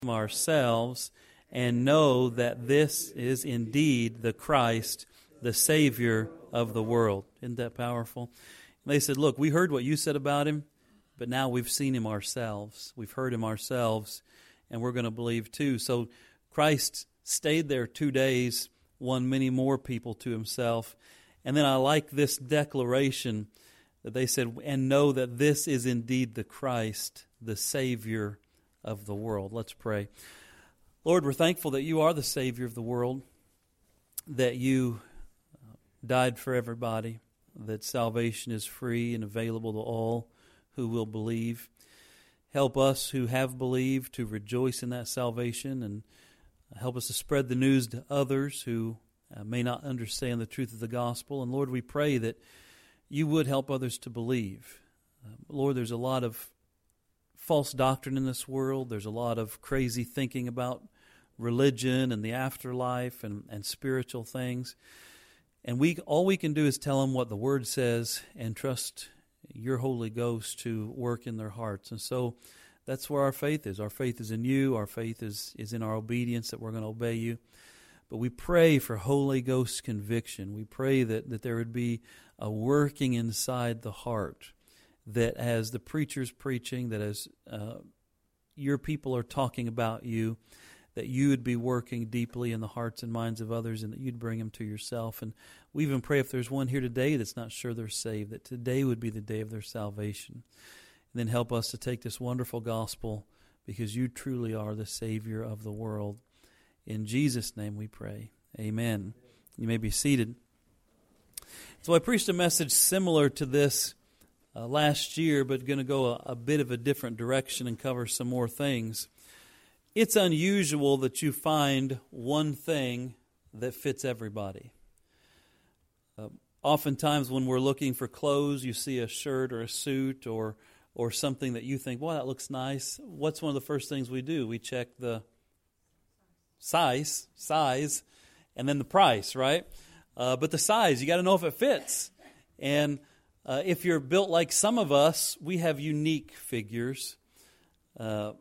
ourselves and know that this is indeed the Christ, the Savior of the world. Isn't that powerful? And they said, look, we heard what you said about him, but now we've seen him ourselves. We've heard him ourselves, and we're going to believe too. So Christ stayed there 2 days, won many more people to himself. And then I like this declaration that they said, and know that this is indeed the Christ, the Savior of the world. Let's pray. Lord, we're thankful that you are the Savior of the world, that you died for everybody, that salvation is free and available to all who will believe. Help us who have believed to rejoice in that salvation, and help us to spread the news to others who may not understand the truth of the gospel. And Lord, we pray that you would help others to believe. Lord, there's a lot of false doctrine in this world. There's a lot of crazy thinking about religion and the afterlife and spiritual things. And all we can do is tell them what the Word says and trust your Holy Ghost to work in their hearts. And so that's where our faith is. Our faith is in you. Our faith is in our obedience, that we're going to obey you. But we pray for Holy Ghost conviction. We pray that there would be a working inside the heart, that as the preacher's preaching, that as your people are talking about you, that you would be working deeply in the hearts and minds of others, and that you'd bring them to yourself. And we even pray if there's one here today that's not sure they're saved, that today would be the day of their salvation. And then help us to take this wonderful gospel, because you truly are the Savior of the world. In Jesus' name we pray. Amen. You may be seated. So I preached a message similar to this last year, but going to go a bit of a different direction and cover some more things. It's unusual that you find one thing that fits everybody. Oftentimes when we're looking for clothes, you see a shirt or a suit or something that you think, well, that looks nice. What's one of the first things we do? We check the size, and then the price, right? But the size, you got to know if it fits. And if you're built like some of us, we have unique figures. I'm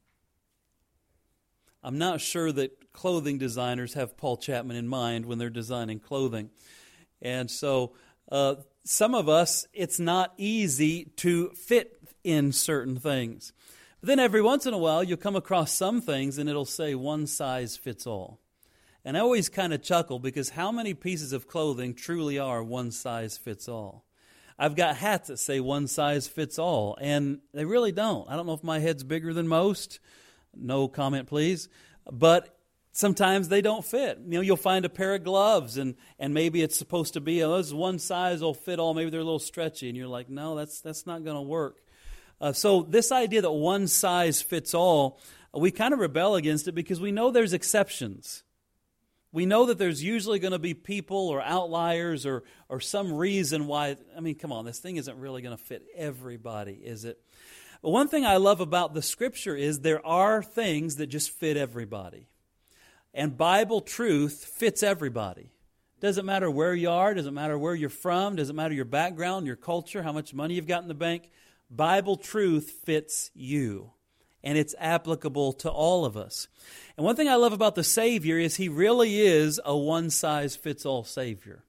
not sure that clothing designers have Paul Chapman in mind when they're designing clothing. And so some of us, it's not easy to fit in certain things. But then every once in a while, you'll come across some things and it'll say one size fits all. And I always kind of chuckle, because how many pieces of clothing truly are one size fits all? I've got hats that say one size fits all, and they really don't. I don't know if my head's bigger than most. No comment, please. But sometimes they don't fit. You know, you'll find a pair of gloves, and maybe it's supposed to be, this one size will fit all. Maybe they're a little stretchy, and you're like, no, that's not going to work. So this idea that one size fits all, we kind of rebel against it, because we know there's exceptions. We know that there's usually going to be people or outliers or some reason why. I mean, come on, this thing isn't really going to fit everybody, is it? But one thing I love about the Scripture is there are things that just fit everybody. And Bible truth fits everybody. Doesn't matter where you are, doesn't matter where you're from, doesn't matter your background, your culture, how much money you've got in the bank. Bible truth fits you. And it's applicable to all of us. And one thing I love about the Savior is He really is a one-size-fits-all Savior.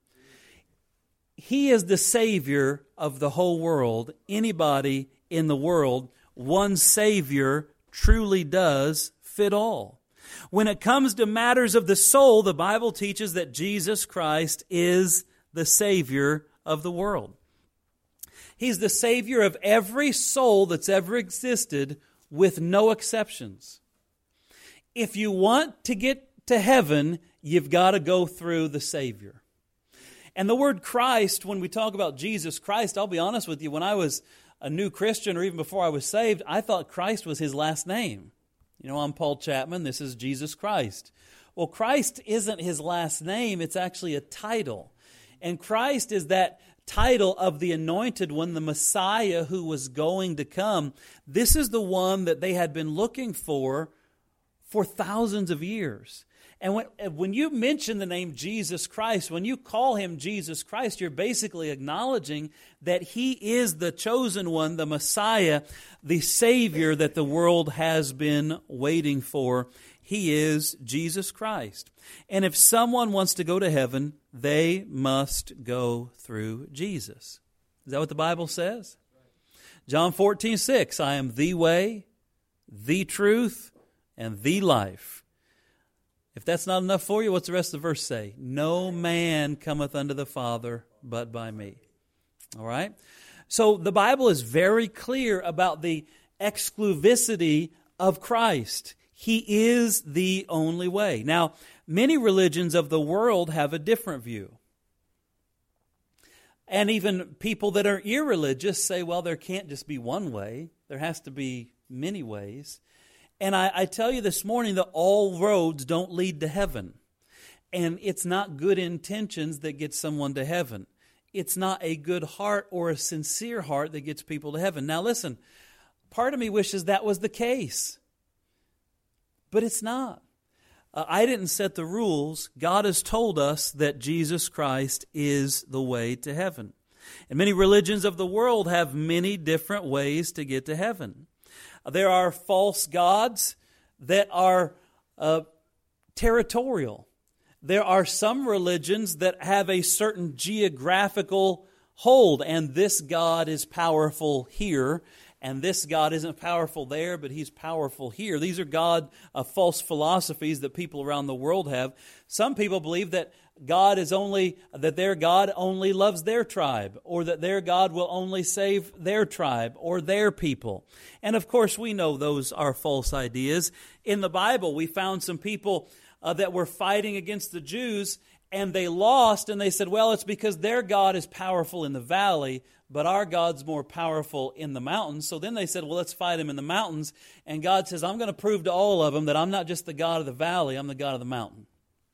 He is the Savior of the whole world. Anybody in the world, one Savior truly does fit all. When it comes to matters of the soul, the Bible teaches that Jesus Christ is the Savior of the world. He's the Savior of every soul that's ever existed, with no exceptions. If you want to get to heaven, you've got to go through the Savior. And the word Christ, when we talk about Jesus Christ, I'll be honest with you, when I was a new Christian, or even before I was saved, I thought Christ was His last name. You know, I'm Paul Chapman, this is Jesus Christ. Well, Christ isn't His last name, it's actually a title. And Christ is that title of the Anointed One, the Messiah who was going to come. This is the one that they had been looking for for thousands of years. And when you mention the name Jesus Christ, when you call Him Jesus Christ, you're basically acknowledging that He is the chosen one, the Messiah, the Savior that the world has been waiting for. He is Jesus Christ. And if someone wants to go to heaven, they must go through Jesus. Is that what the Bible says? John 14:6, I am the way, the truth, and the life. If that's not enough for you, what's the rest of the verse say? No man cometh unto the Father but by me. All right? So the Bible is very clear about the exclusivity of Christ. He is the only way. Now, many religions of the world have a different view. And even people that are irreligious say, well, there can't just be one way. There has to be many ways. And I tell you this morning that all roads don't lead to heaven. And it's not good intentions that get someone to heaven. It's not a good heart or a sincere heart that gets people to heaven. Now listen, part of me wishes that was the case. But it's not. I didn't set the rules. God has told us that Jesus Christ is the way to heaven. And many religions of the world have many different ways to get to heaven. There are false gods that are territorial. There are some religions that have a certain geographical hold, and this God is powerful here, and this God isn't powerful there, but He's powerful here. These are false philosophies that people around the world have. Some people believe that their God only loves their tribe, or that their God will only save their tribe or their people. And of course, we know those are false ideas. In the Bible, we found some people that were fighting against the Jews, and they lost, and they said, well, it's because their God is powerful in the valley, but our God's more powerful in the mountains. So then they said, well, let's fight Him in the mountains. And God says, I'm going to prove to all of them that I'm not just the God of the valley, I'm the God of the mountain.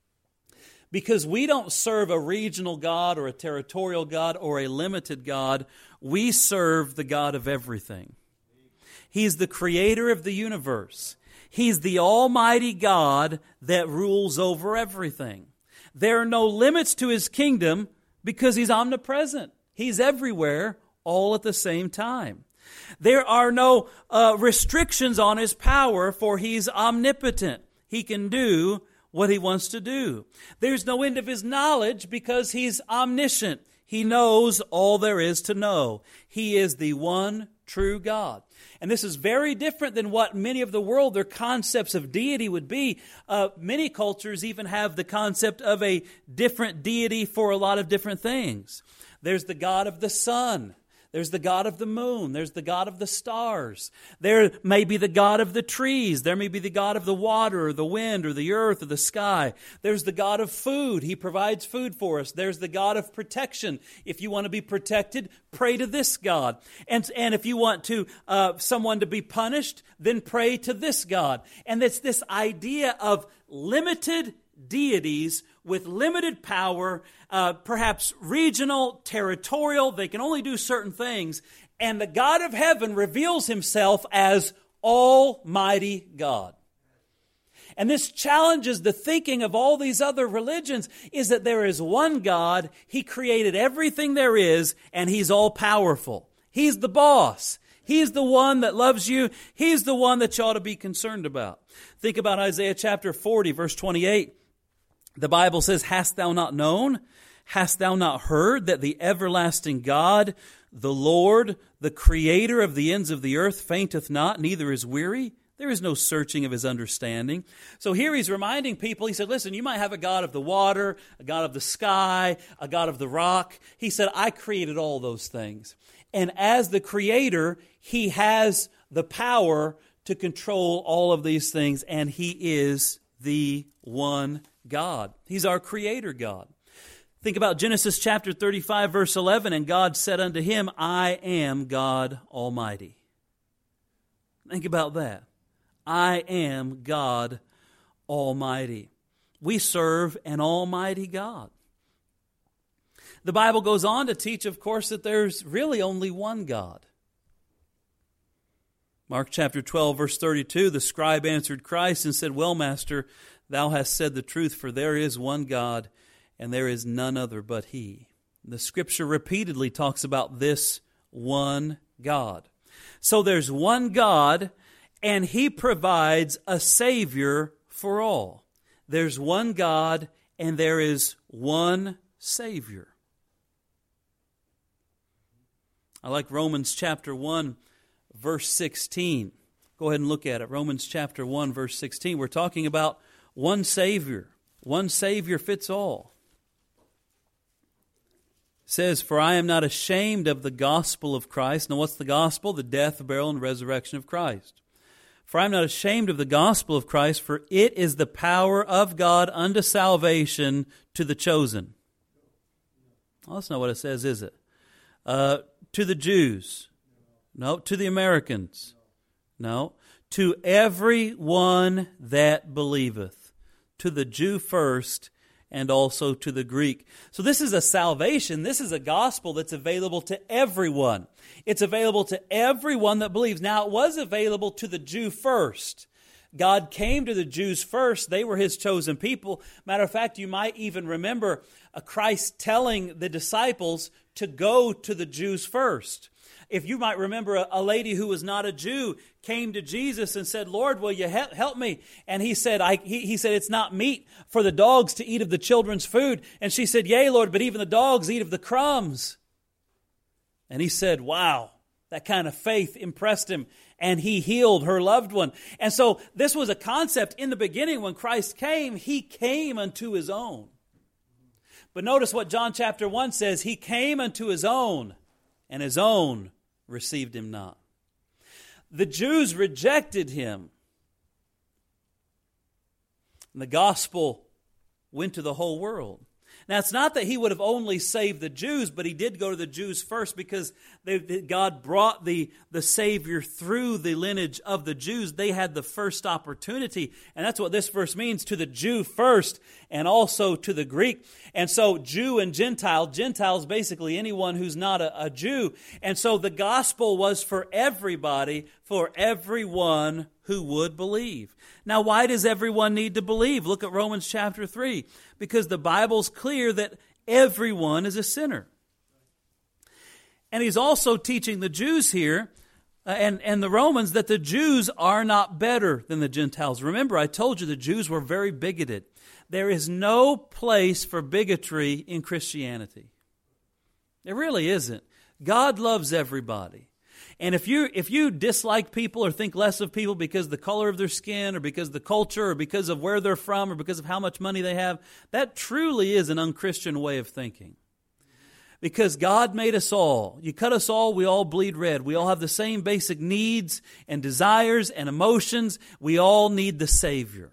Because we don't serve a regional God or a territorial God or a limited God. We serve the God of everything. He's the creator of the universe. He's the almighty God that rules over everything. There are no limits to His kingdom because He's omnipresent. He's everywhere all at the same time. There are no restrictions on His power, for He's omnipotent. He can do what He wants to do. There's no end of His knowledge because He's omniscient. He knows all there is to know. He is the one true God. And this is very different than what many of the world, their concepts of deity would be. Many cultures even have the concept of a different deity for a lot of different things. There's the God of the sun. There's the God of the moon. There's the God of the stars. There may be the God of the trees. There may be the God of the water or the wind or the earth or the sky. There's the God of food. He provides food for us. There's the God of protection. If you want to be protected, pray to this God. And if you want someone to be punished, then pray to this God. And it's this idea of limited deities with limited power, perhaps regional, territorial. They can only do certain things. And the God of heaven reveals Himself as Almighty God. And this challenges the thinking of all these other religions, is that there is one God. He created everything there is, and He's all-powerful. He's the boss. He's the one that loves you. He's the one that you ought to be concerned about. Think about Isaiah chapter 40, verse 28. The Bible says, hast thou not known? Hast thou not heard that the everlasting God, the Lord, the creator of the ends of the earth, fainteth not, neither is weary? There is no searching of His understanding. So here He's reminding people, He said, listen, you might have a God of the water, a God of the sky, a God of the rock. He said, I created all those things. And as the creator, He has the power to control all of these things, and He is the one God. He's our creator God. Think about Genesis chapter 35, verse 11, and God said unto him, I am God Almighty. Think about that. I am God Almighty. We serve an almighty God. The Bible goes on to teach, of course, that there's really only one God. Mark chapter 12, verse 32, the scribe answered Christ and said, "Well, Master, thou hast said the truth, for there is one God, and there is none other but He." The Scripture repeatedly talks about this one God. So there's one God, and He provides a Savior for all. There's one God, and there is one Savior. I like Romans chapter 1, verse 16. Go ahead and look at it. Romans chapter 1, verse 16. We're talking about one Savior. One Savior fits all. It says, "For I am not ashamed of the gospel of Christ." Now what's the gospel? The death, burial, and resurrection of Christ. "For I am not ashamed of the gospel of Christ, for it is the power of God unto salvation to the chosen." Well, that's not what it says, is it? To the Jews. No. To the Americans. No. To every one that believeth. To the Jew first, and also to the Greek. So this is a salvation. This is a gospel that's available to everyone. It's available to everyone that believes. Now, it was available to the Jew first. God came to the Jews first. They were His chosen people. Matter of fact, you might even remember Christ telling the disciples to go to the Jews first. If you might remember, a lady who was not a Jew came to Jesus and said, "Lord, will you help me?" And He said, he said, "It's not meet for the dogs to eat of the children's food." And she said, "Yea, Lord, but even the dogs eat of the crumbs." And He said, wow, that kind of faith impressed Him. And He healed her loved one. And so this was a concept in the beginning when Christ came. He came unto His own. But notice what John chapter 1 says. He came unto His own, and His own received Him not. The Jews rejected Him. And the gospel went to the whole world. Now, it's not that He would have only saved the Jews, but He did go to the Jews first because God brought the Savior through the lineage of the Jews. They had the first opportunity. And that's what this verse means, to the Jew first and also to the Greek. And so Jew and Gentile, Gentiles basically anyone who's not a Jew. And so the gospel was for everybody, for everyone who would believe. Now, why does everyone need to believe? Look at Romans chapter 3. Because the Bible's clear that everyone is a sinner. And He's also teaching the Jews here and the Romans that the Jews are not better than the Gentiles. Remember, I told you the Jews were very bigoted. There is no place for bigotry in Christianity. There really isn't. God loves everybody. And if you dislike people or think less of people because of the color of their skin or because of the culture or because of where they're from or because of how much money they have, that truly is an unchristian way of thinking. Because God made us all. You cut us all, we all bleed red. We all have the same basic needs and desires and emotions. We all need the Savior.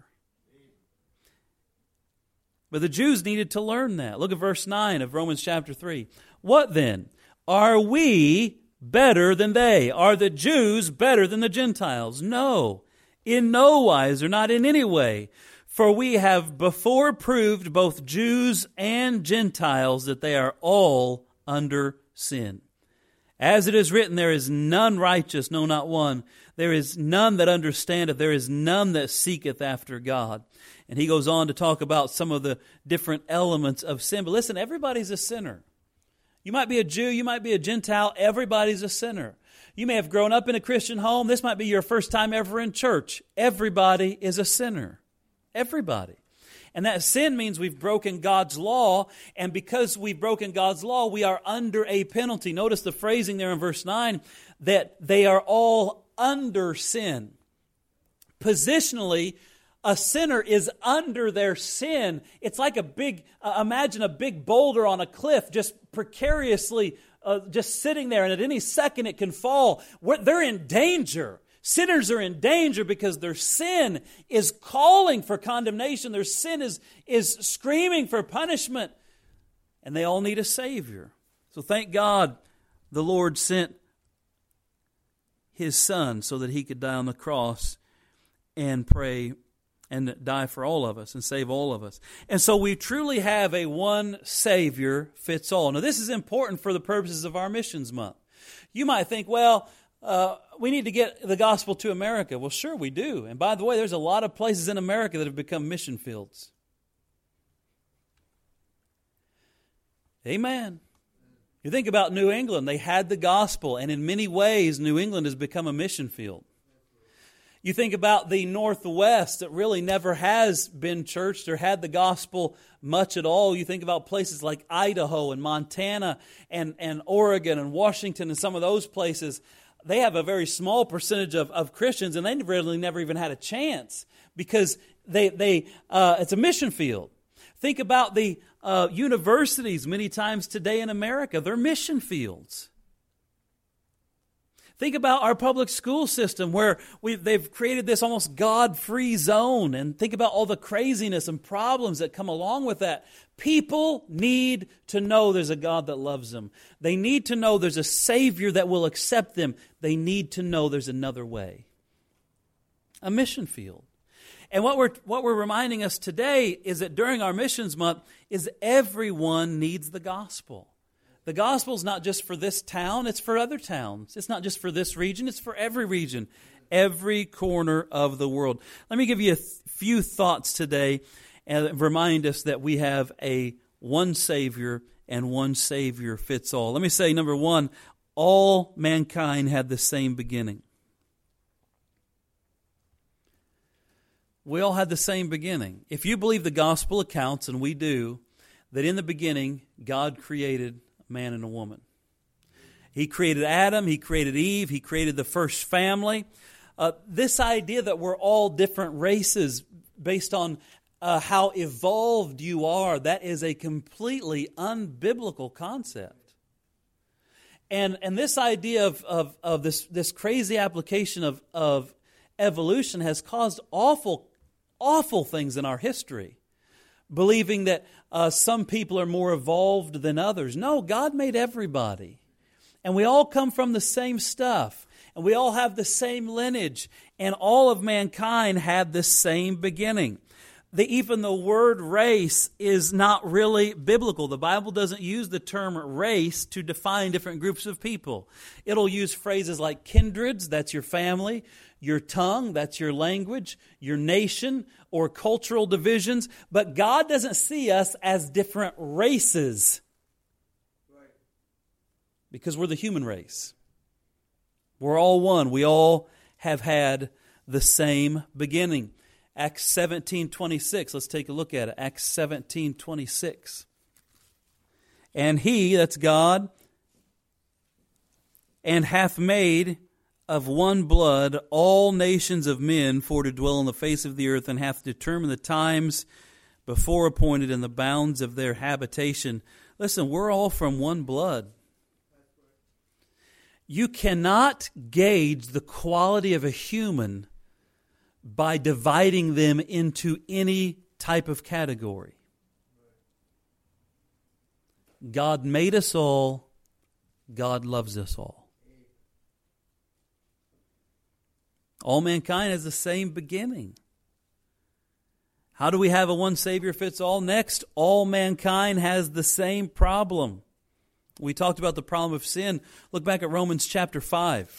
But the Jews needed to learn that. Look at verse 9 of Romans chapter 3. What then? Are we better than they? Are the Jews better than the Gentiles? No, in no wise, or not in any way. For we have before proved both Jews and Gentiles that they are all under sin. As it is written, there is none righteous, no, not one. There is none that understandeth. There is none that seeketh after God. And he goes on to talk about some of the different elements of sin. But listen, everybody's a sinner. You might be a Jew, you might be a Gentile, everybody's a sinner. You may have grown up in a Christian home. This might be your first time ever in church. Everybody is a sinner. Everybody. And that sin means we've broken God's law, and because we've broken God's law, we are under a penalty. Notice the phrasing there in verse 9, that they are all under sin. Positionally, a sinner is under their sin. It's like imagine a big boulder on a cliff just precariously just sitting there, and at any second it can fall. They're in danger. Sinners are in danger because their sin is calling for condemnation. Their sin is screaming for punishment. And they all need a Savior. So thank God the Lord sent His Son so that He could die on the cross and pray and die for all of us and save all of us. And so we truly have a one Savior fits all. Now this is important for the purposes of our missions month. You might think, well, we need to get the gospel to America. Well, sure we do. And by the way, there's a lot of places in America that have become mission fields. Amen. You think about New England, they had the gospel, and in many ways, New England has become a mission field. You think about the Northwest that really never has been churched or had the gospel much at all. You think about places like Idaho and Montana and Oregon and Washington and some of those places. They have a very small percentage of Christians, and they really never even had a chance because it's a mission field. Think about the universities many times today in America. They're mission fields. Think about our public school system where they've created this almost God-free zone. And think about all the craziness and problems that come along with that. People need to know there's a God that loves them. They need to know there's a Savior that will accept them. They need to know there's another way. A mission field. And what we're reminding us today is that during our missions month is everyone needs the gospel. The gospel is not just for this town, it's for other towns. It's not just for this region, it's for every region, every corner of the world. Let me give you a few thoughts today and remind us that we have one Savior and one Savior fits all. Let me say, number one, all mankind had the same beginning. We all had the same beginning. If you believe the gospel accounts, and we do, that in the beginning, God created a man and a woman. He created Adam, He created Eve, He created the first family. This idea that we're all different races based on how evolved you are, that is a completely unbiblical concept. And this idea of this crazy application of evolution has caused awful things in our history. Believing that some people are more evolved than others. No, God made everybody. And we all come from the same stuff. And we all have the same lineage. And all of mankind had the same beginning. Even the word race is not really biblical. The Bible doesn't use the term race to define different groups of people. It'll use phrases like kindreds, that's your family, your tongue, that's your language, your nation, or cultural divisions. But God doesn't see us as different races. Right. Because we're the human race. We're all one. We all have had the same beginning. Acts 17:26. Let's take a look at it. Acts 17:26. And He, that's God, and hath made of one blood all nations of men for to dwell on the face of the earth, and hath determined the times before appointed and the bounds of their habitation. Listen, we're all from one blood. You cannot gauge the quality of a human by dividing them into any type of category. God made us all. God loves us all. All mankind has the same beginning. How do we have a one Savior fits all? Next, all mankind has the same problem. We talked about the problem of sin. Look back at Romans chapter 5.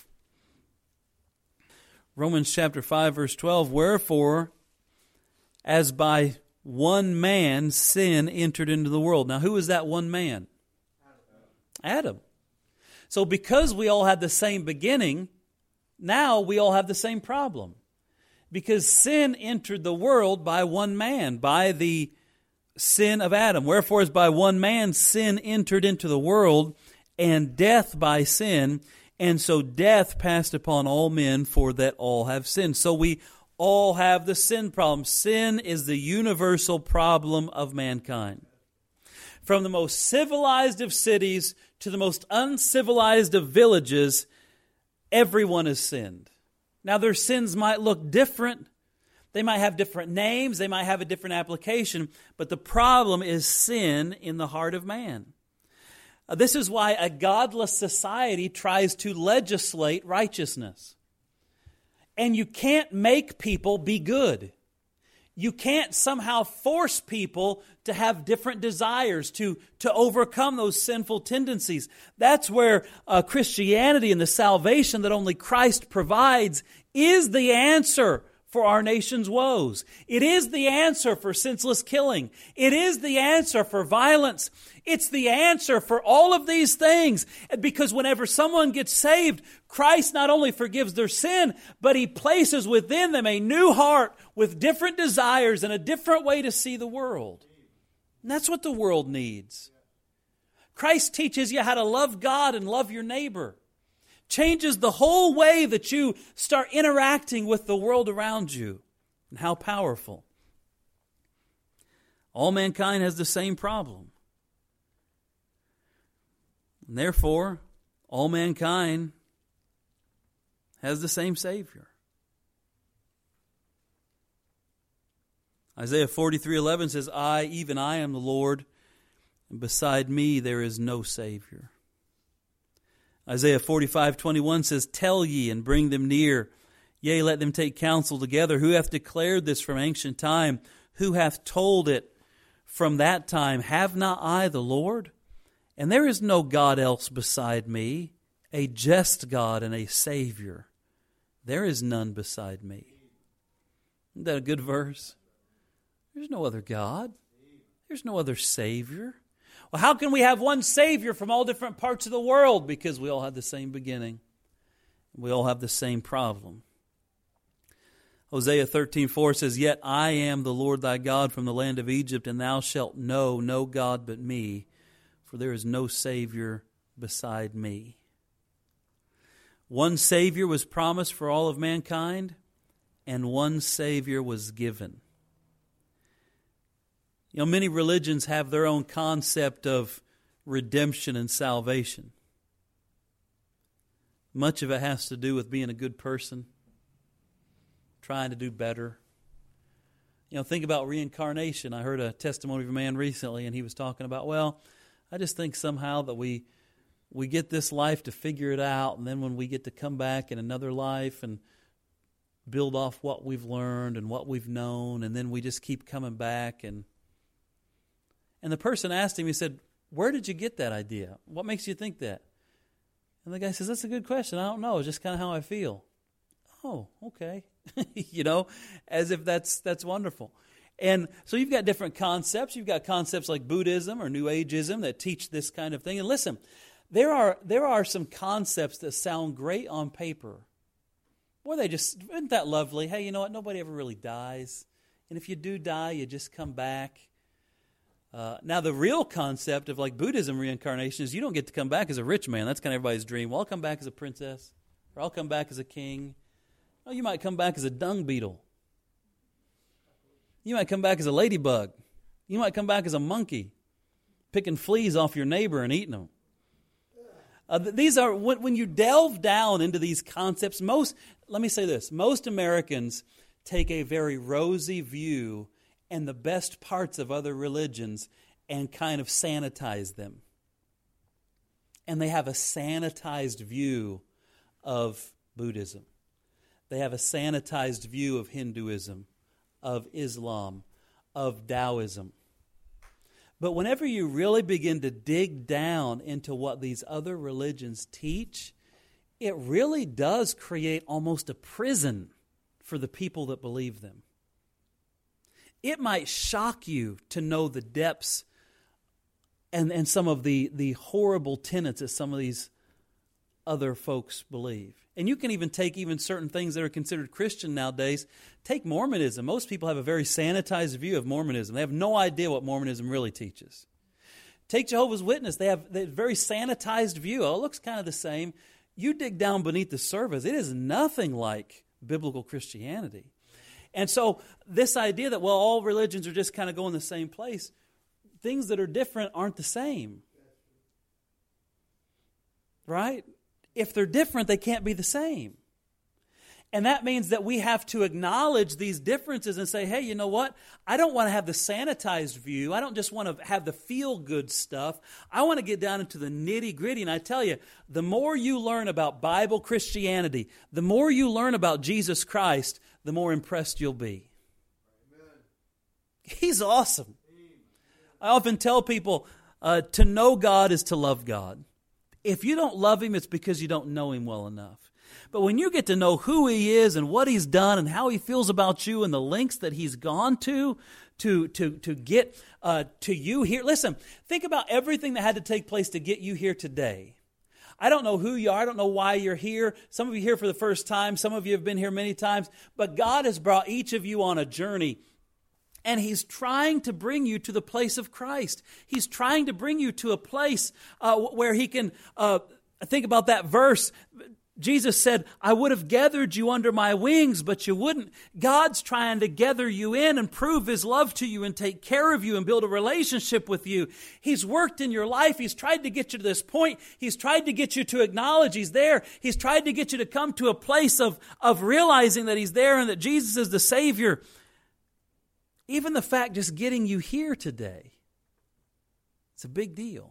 Romans chapter 5, verse 12. Wherefore, as by one man sin entered into the world. Now, who is that one man? Adam. So because we all had the same beginning, now we all have the same problem. Because sin entered the world by one man, by the sin of Adam. Wherefore, as by one man sin entered into the world, and death by sin, and so death passed upon all men, for that all have sinned. So we all have the sin problem. Sin is the universal problem of mankind. From the most civilized of cities to the most uncivilized of villages, everyone has sinned. Now, their sins might look different. They might have different names. They might have a different application. But the problem is sin in the heart of man. This is why a godless society tries to legislate righteousness. And you can't make people be good. you can't somehow force people to have different desires, to overcome those sinful tendencies. That's where Christianity and the salvation that only Christ provides is the answer for our nation's woes. It is the answer for senseless killing. It is the answer for violence. It's the answer for all of these things. Because whenever someone gets saved, Christ not only forgives their sin, but He places within them a new heart with different desires and a different way to see the world. And that's what the world needs. Christ teaches you how to love God and love your neighbor. Changes the whole way that you start interacting with the world around you. And how powerful. All mankind has the same problem. And therefore, all mankind has the same Savior. Isaiah 43:11 says, I, even I am the Lord, and beside me there is no Savior. Isaiah 45:21 says, Tell ye and bring them near. Yea, let them take counsel together. Who hath declared this from ancient time? Who hath told it from that time? Have not I the Lord? And there is no God else beside me, a just God and a Savior. There is none beside me. Isn't that a good verse? There's no other God. There's no other Savior. Well, how can we have one Savior from all different parts of the world? Because we all have the same beginning. We all have the same problem. Hosea 13:4 says, Yet I am the Lord thy God from the land of Egypt, and thou shalt know no God but me, for there is no Savior beside me. One Savior was promised for all of mankind, and one Savior was given. You know, many religions have their own concept of redemption and salvation. Much of it has to do with being a good person, trying to do better. You know, think about reincarnation. I heard a testimony of a man recently, and he was talking about, well, I just think somehow that we get this life to figure it out, and then when we get to come back in another life and build off what we've learned and what we've known, and then we just keep coming back. And the person asked him, he said, where did you get that idea? What makes you think that? And the guy says, that's a good question. I don't know. It's just kind of how I feel. Oh, okay. You know, as if that's wonderful. And so you've got different concepts. You've got concepts like Buddhism or New Ageism that teach this kind of thing. And listen, there are some concepts that sound great on paper. Boy, isn't that lovely? Hey, you know what? Nobody ever really dies. And if you do die, you just come back. Now, the real concept of like Buddhism reincarnation is you don't get to come back as a rich man. That's kind of everybody's dream. Well, I'll come back as a princess, or I'll come back as a king. Oh, you might come back as a dung beetle. You might come back as a ladybug. You might come back as a monkey, picking fleas off your neighbor and eating them. These are, when you delve down into these concepts, let me say this, most Americans take a very rosy view and the best parts of other religions and kind of sanitize them. And they have a sanitized view of Buddhism. They have a sanitized view of Hinduism, of Islam, of Taoism. But whenever you really begin to dig down into what these other religions teach, it really does create almost a prison for the people that believe them. It might shock you to know the depths and some of the horrible tenets that some of these other folks believe. And you can even take certain things that are considered Christian nowadays. Take Mormonism. Most people have a very sanitized view of Mormonism. They have no idea what Mormonism really teaches. Take Jehovah's Witness. They have a very sanitized view. Oh, it looks kind of the same. You dig down beneath the surface, it is nothing like biblical Christianity. And so this idea that, well, all religions are just kind of going the same place, things that are different aren't the same. Right? If they're different, they can't be the same. And that means that we have to acknowledge these differences and say, hey, you know what? I don't want to have the sanitized view. I don't just want to have the feel-good stuff. I want to get down into the nitty-gritty. And I tell you, the more you learn about Bible Christianity, the more you learn about Jesus Christ, the more impressed you'll be. Amen. He's awesome. I often tell people to know God is to love God. If you don't love Him, it's because you don't know Him well enough. But when you get to know who He is and what He's done and how He feels about you and the lengths that He's gone to get to you here. Listen, think about everything that had to take place to get you here today. I don't know who you are. I don't know why you're here. Some of you are here for the first time. Some of you have been here many times. But God has brought each of you on a journey. And He's trying to bring you to the place of Christ. He's trying to bring you to a place where He can, think about that verse. Jesus said, I would have gathered you under my wings, but you wouldn't. God's trying to gather you in and prove His love to you and take care of you and build a relationship with you. He's worked in your life. He's tried to get you to this point. He's tried to get you to acknowledge He's there. He's tried to get you to come to a place of realizing that He's there and that Jesus is the Savior. Even the fact just getting you here today, it's a big deal.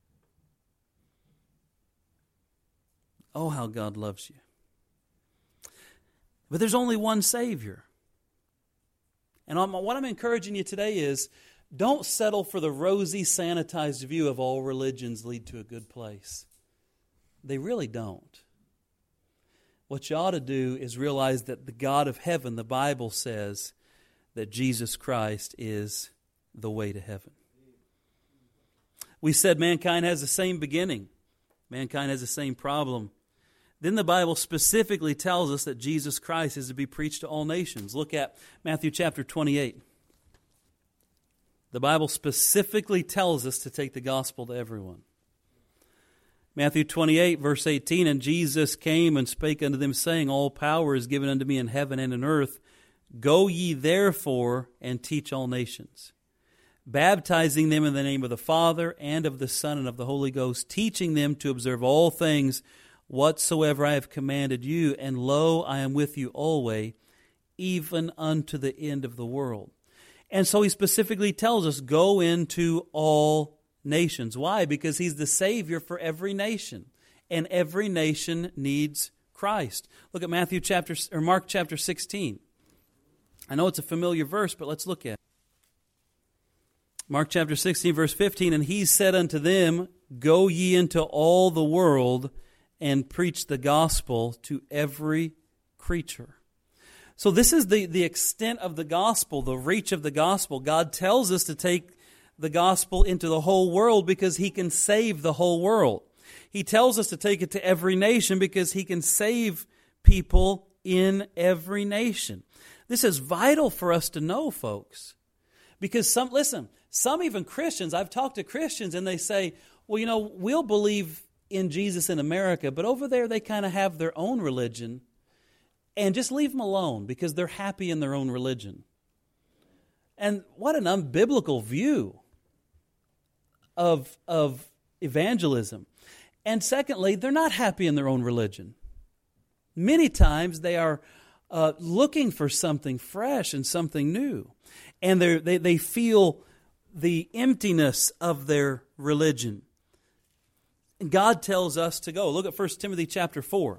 Oh, how God loves you. But there's only one Savior. And what I'm encouraging you today is, don't settle for the rosy, sanitized view of all religions lead to a good place. They really don't. What you ought to do is realize that the God of heaven, the Bible says, that Jesus Christ is the way to heaven. We said mankind has the same beginning. Mankind has the same problem. Then the Bible specifically tells us that Jesus Christ is to be preached to all nations. Look at Matthew chapter 28. The Bible specifically tells us to take the gospel to everyone. Matthew 28, verse 18, and Jesus came and spake unto them, saying, all power is given unto me in heaven and in earth. Go ye therefore and teach all nations, baptizing them in the name of the Father and of the Son and of the Holy Ghost, teaching them to observe all things whatsoever I have commanded you, and lo, I am with you always, even unto the end of the world. And so He specifically tells us, go into all nations. Why? Because He's the Savior for every nation, and every nation needs Christ. Look at Mark chapter 16. I know it's a familiar verse, but let's look at it. Mark chapter 16, verse 15, and He said unto them, go ye into all the world and preach the gospel to every creature. So this is the extent of the gospel, the reach of the gospel. God tells us to take the gospel into the whole world because He can save the whole world. He tells us to take it to every nation because He can save people in every nation. This is vital for us to know, folks. Because some even Christians, I've talked to Christians and they say, well, we'll believe in Jesus in America, but over there they kind of have their own religion, and just leave them alone because they're happy in their own religion. And what an unbiblical view of evangelism. And secondly, they're not happy in their own religion. Many times they are looking for something fresh and something new. And they feel the emptiness of their religion. And God tells us to go. Look at 1 Timothy chapter 4.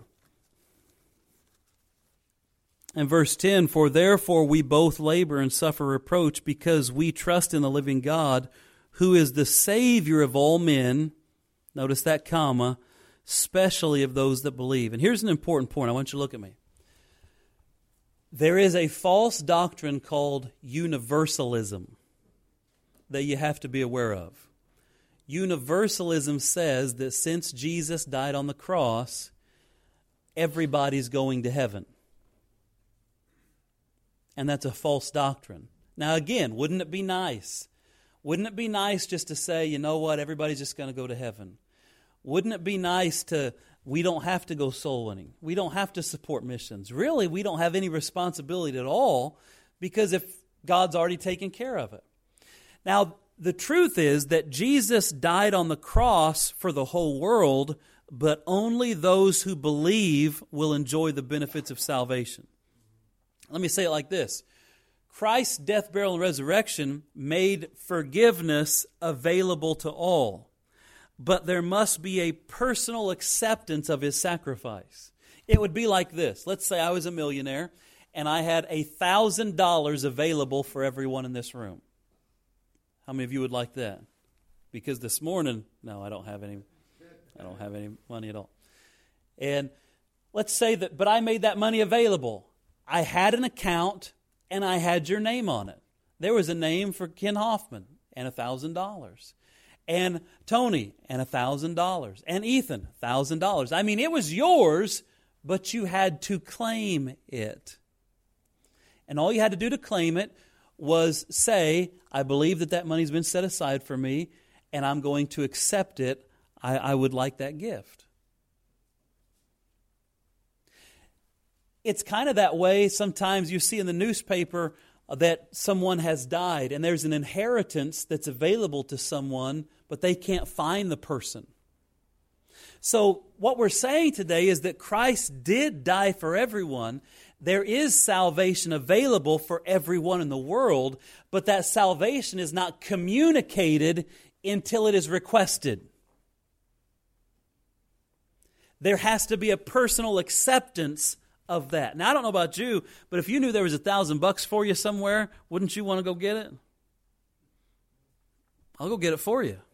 And verse 10, for therefore we both labor and suffer reproach because we trust in the living God, who is the Savior of all men. Notice that comma, especially of those that believe. And here's an important point. I want you to look at me. There is a false doctrine called universalism that you have to be aware of. Universalism says that since Jesus died on the cross, everybody's going to heaven. And that's a false doctrine. Now again, wouldn't it be nice? Wouldn't it be nice just to say, you know what, everybody's just going to go to heaven? Wouldn't it be nice we don't have to go soul winning. We don't have to support missions. Really, we don't have any responsibility at all because if God's already taken care of it. Now, the truth is that Jesus died on the cross for the whole world, but only those who believe will enjoy the benefits of salvation. Let me say it like this. Christ's death, burial, and resurrection made forgiveness available to all. But there must be a personal acceptance of His sacrifice. It would be like this. Let's say I was a millionaire and I had $1,000 available for everyone in this room. How many of you would like that? Because this morning, no, I don't have any money at all. And let's say that, but I made that money available. I had an account and I had your name on it. There was a name for Ken Hoffman and $1,000. And Tony and $1,000. And Ethan, $1,000. I mean, it was yours, but you had to claim it. And all you had to do to claim it was say, I believe that money's been set aside for me, and I'm going to accept it. I would like that gift. It's kind of that way sometimes you see in the newspaper that someone has died, and there's an inheritance that's available to someone, but they can't find the person. So what we're saying today is that Christ did die for everyone. There is salvation available for everyone in the world, but that salvation is not communicated until it is requested. There has to be a personal acceptance of that. Now, I don't know about you, but if you knew there was $1,000 for you somewhere, wouldn't you want to go get it? I'll go get it for you.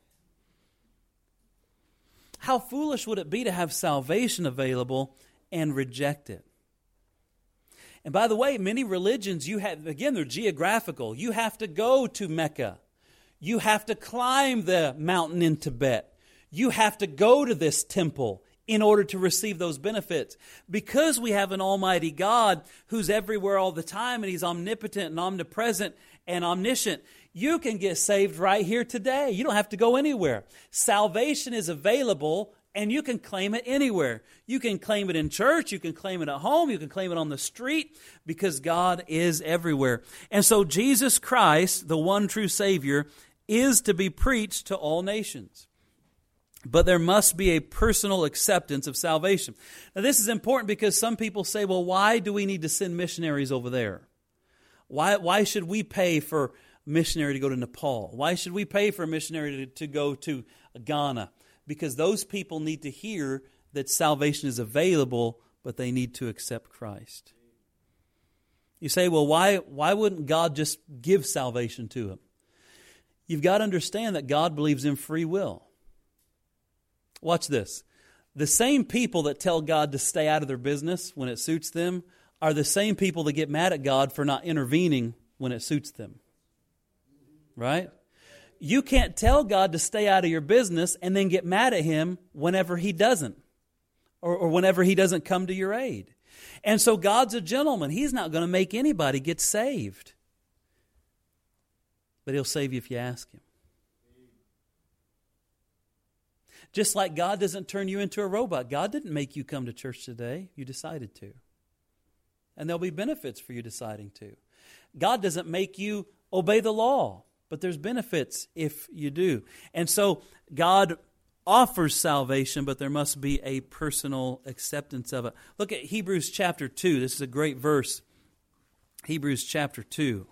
How foolish would it be to have salvation available and reject it? And by the way, many religions, they're geographical. You have to go to Mecca. You have to climb the mountain in Tibet. You have to go to this temple in order to receive those benefits. Because we have an almighty God who's everywhere all the time, and He's omnipotent and omnipresent and omniscient, you can get saved right here today. You don't have to go anywhere. Salvation is available, and you can claim it anywhere. You can claim it in church. You can claim it at home. You can claim it on the street, because God is everywhere. And so Jesus Christ, the one true Savior, is to be preached to all nations. But there must be a personal acceptance of salvation. Now, this is important because some people say, well, why do we need to send missionaries over there? Why should we pay for a missionary to go to Nepal? Why should we pay for a missionary to go to Ghana? Because those people need to hear that salvation is available, but they need to accept Christ. You say, well, why wouldn't God just give salvation to them? You've got to understand that God believes in free will. Watch this. The same people that tell God to stay out of their business when it suits them are the same people that get mad at God for not intervening when it suits them. Right? You can't tell God to stay out of your business and then get mad at Him whenever He doesn't, or whenever He doesn't come to your aid. And so God's a gentleman. He's not going to make anybody get saved. But He'll save you if you ask Him. Just like God doesn't turn you into a robot. God didn't make you come to church today. You decided to. And there'll be benefits for you deciding to. God doesn't make you obey the law, but there's benefits if you do. And so God offers salvation, but there must be a personal acceptance of it. Look at Hebrews chapter 2. This is a great verse. Hebrews chapter 2.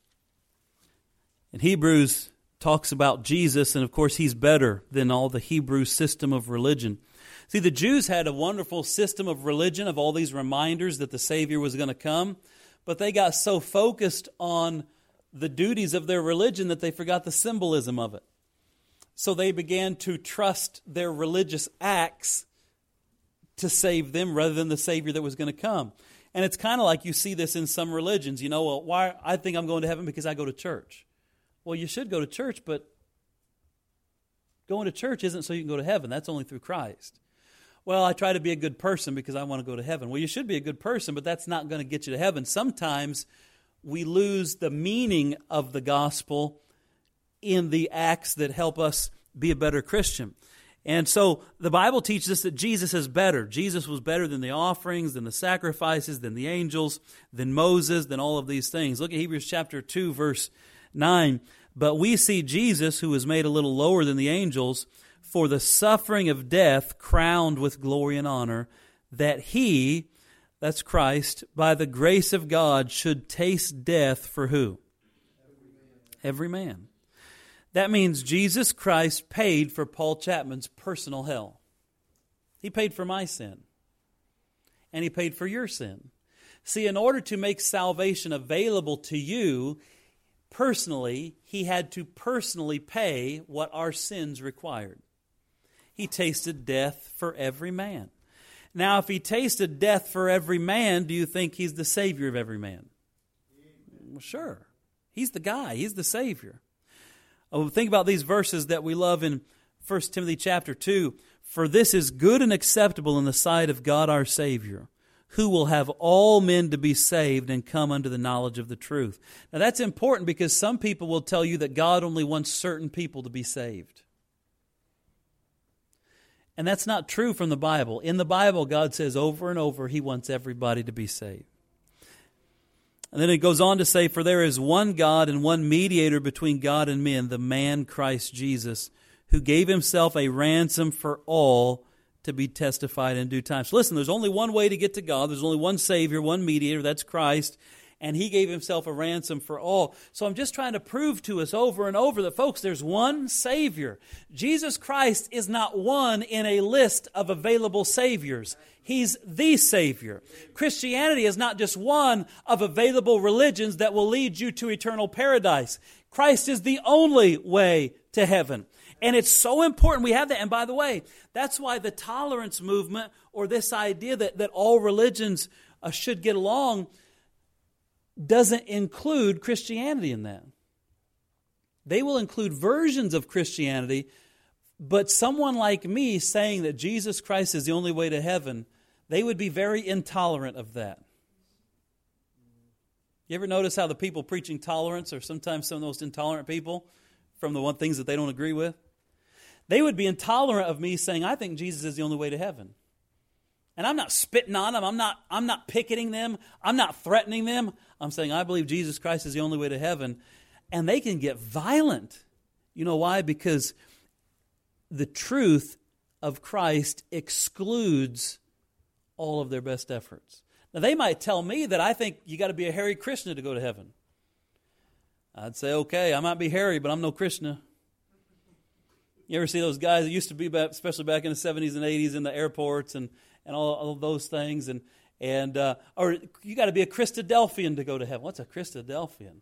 In Hebrews talks about Jesus, and of course He's better than all the Hebrew system of religion. See, the Jews had a wonderful system of religion, of all these reminders that the Savior was going to come, but they got so focused on the duties of their religion that they forgot the symbolism of it. So they began to trust their religious acts to save them rather than the Savior that was going to come. And it's kind of like you see this in some religions. You know, well, why I think I'm going to heaven because I go to church. Well, you should go to church, but going to church isn't so you can go to heaven. That's only through Christ. Well, I try to be a good person because I want to go to heaven. Well, you should be a good person, but that's not going to get you to heaven. Sometimes we lose the meaning of the gospel in the acts that help us be a better Christian. And so the Bible teaches us that Jesus is better. Jesus was better than the offerings, than the sacrifices, than the angels, than Moses, than all of these things. Look at Hebrews chapter 2, verse 9. But we see Jesus, who was made a little lower than the angels, for the suffering of death, crowned with glory and honor, that He, that's Christ, by the grace of God, should taste death for who? Every man. That means Jesus Christ paid for Paul Chapman's personal hell. He paid for my sin. And He paid for your sin. See, in order to make salvation available to you, personally, he had to personally pay what our sins required. He tasted death for every man. Now, if he tasted death for every man, do you think he's the Savior of every man? Well, sure. He's the guy. He's the Savior. Oh, think about these verses that we love in 1 Timothy chapter 2. For this is good and acceptable in the sight of God our Savior, who will have all men to be saved and come unto the knowledge of the truth. Now that's important because some people will tell you that God only wants certain people to be saved. And that's not true from the Bible. In the Bible, God says over and over, He wants everybody to be saved. And then it goes on to say, for there is one God and one mediator between God and men, the man Christ Jesus, who gave Himself a ransom for all to be testified in due time. So listen, there's only one way to get to God. There's only one Savior, one mediator, that's Christ. And He gave Himself a ransom for all. So I'm just trying to prove to us over and over that, folks, there's one Savior. Jesus Christ is not one in a list of available Saviors. He's the Savior. Christianity is not just one of available religions that will lead you to eternal paradise. Christ is the only way to heaven. And it's so important we have that. And by the way, that's why the tolerance movement, or this idea that all religions should get along, doesn't include Christianity in that. They will include versions of Christianity, but someone like me saying that Jesus Christ is the only way to heaven, they would be very intolerant of that. You ever notice how the people preaching tolerance are sometimes some of the most intolerant people from the one things that they don't agree with? They would be intolerant of me saying, I think Jesus is the only way to heaven. And I'm not spitting on them. I'm not picketing them. I'm not threatening them. I'm saying I believe Jesus Christ is the only way to heaven. And they can get violent. You know why? Because the truth of Christ excludes all of their best efforts. Now, they might tell me that I think you got to be a Hare Krishna to go to heaven. I'd say, okay, I might be Hare, but I'm no Krishna. You ever see those guys that used to be, especially back in the 70s and 80s, in the airports and all of those things, or you got to be a Christadelphian to go to heaven. What's a Christadelphian?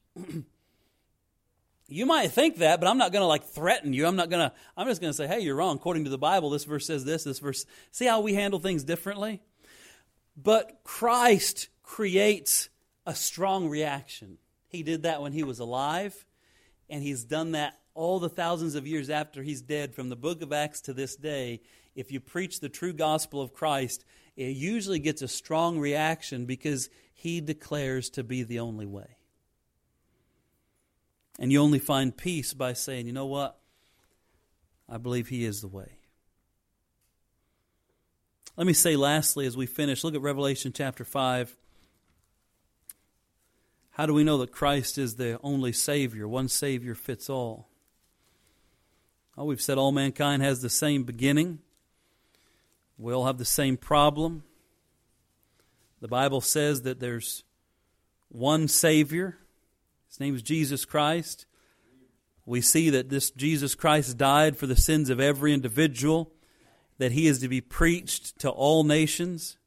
You might think that, but I'm not going to threaten you. I'm just going to say, hey, you're wrong. According to the Bible, this verse says this verse. See how we handle things differently? But Christ creates a strong reaction. He did that when He was alive, and He's done that all the thousands of years after He's dead. From the book of Acts to this day, if you preach the true gospel of Christ, it usually gets a strong reaction because He declares to be the only way. And you only find peace by saying, you know what? I believe He is the way. Let me say lastly as we finish, look at Revelation chapter 5. How do we know that Christ is the only Savior? One Savior fits all. Oh, we've said all mankind has the same beginning. We all have the same problem. The Bible says that there's one Savior. His name is Jesus Christ. We see that this Jesus Christ died for the sins of every individual, that He is to be preached to all nations.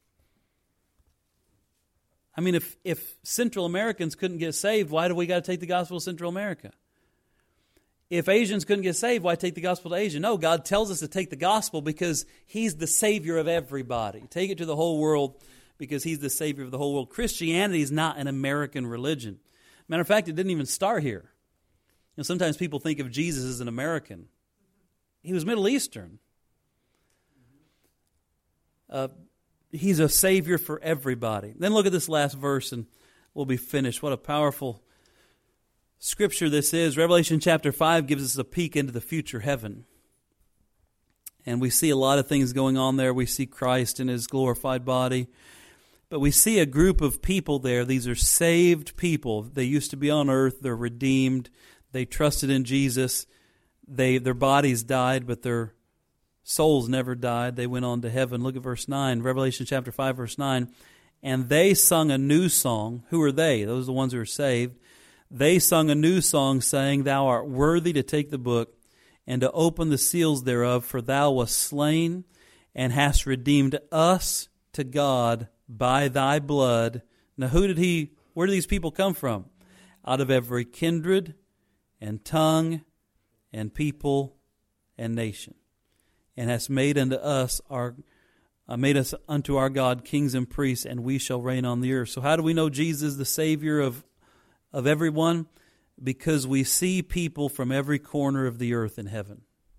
I mean, if Central Americans couldn't get saved, why do we got to take the gospel to Central America? If Asians couldn't get saved, why take the gospel to Asia? No, God tells us to take the gospel because He's the Savior of everybody. Take it to the whole world because He's the Savior of the whole world. Christianity is not an American religion. Matter of fact, it didn't even start here. You know, sometimes people think of Jesus as an American. He was Middle Eastern. He's a Savior for everybody. Then look at this last verse and we'll be finished. What a powerful scripture this is. Revelation chapter 5 gives us a peek into the future heaven. And we see a lot of things going on there. We see Christ in His glorified body. But we see a group of people there. These are saved people. They used to be on earth. They're redeemed. They trusted in Jesus. Their bodies died, but their souls never died. They went on to heaven. Look at verse 9. Revelation chapter 5, verse 9. And they sung a new song. Who are they? Those are the ones who are saved. They sung a new song, saying, Thou art worthy to take the book and to open the seals thereof, for Thou wast slain and hast redeemed us to God by Thy blood. Now where did these people come from? out of every kindred and tongue and people and nation, and hast made unto us made us unto our God kings and priests, and we shall reign on the earth. So how do we know Jesus is the Savior of everyone? Because we see people from every corner of the earth in heaven.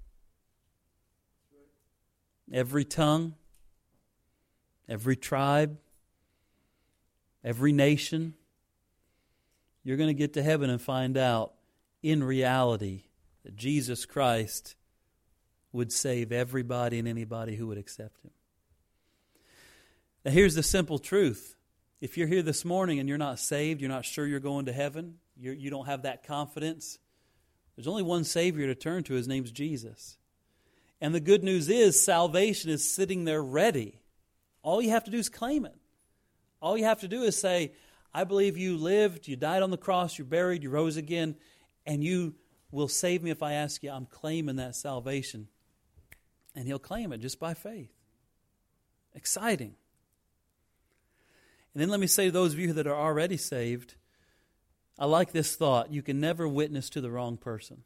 Every tongue, every tribe, every nation. You're going to get to heaven and find out in reality that Jesus Christ would save everybody and anybody who would accept Him. Now here's the simple truth. If you're here this morning and you're not saved, you're not sure you're going to heaven, you don't have that confidence, there's only one Savior to turn to. His name's Jesus. And the good news is salvation is sitting there ready. All you have to do is claim it. All you have to do is say, I believe you lived, you died on the cross, you're buried, you rose again, and you will save me if I ask you. I'm claiming that salvation. And He'll claim it just by faith. Exciting. And then let me say to those of you that are already saved, I like this thought. You can never witness to the wrong person.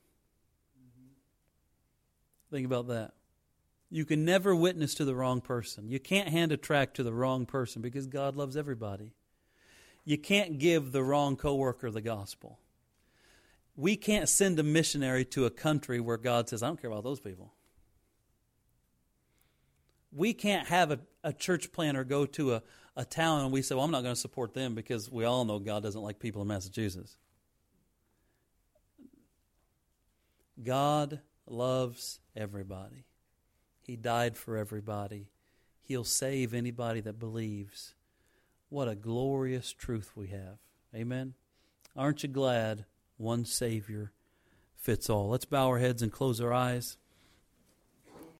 Think about that. You can never witness to the wrong person. You can't hand a tract to the wrong person because God loves everybody. You can't give the wrong coworker the gospel. We can't send a missionary to a country where God says, I don't care about those people. We can't have a church planter go to a town and we say, well, I'm not going to support them because we all know God doesn't like people in Massachusetts. God loves everybody. He died for everybody. He'll save anybody that believes. What a glorious truth we have. Amen? Aren't you glad one Savior fits all? Let's bow our heads and close our eyes.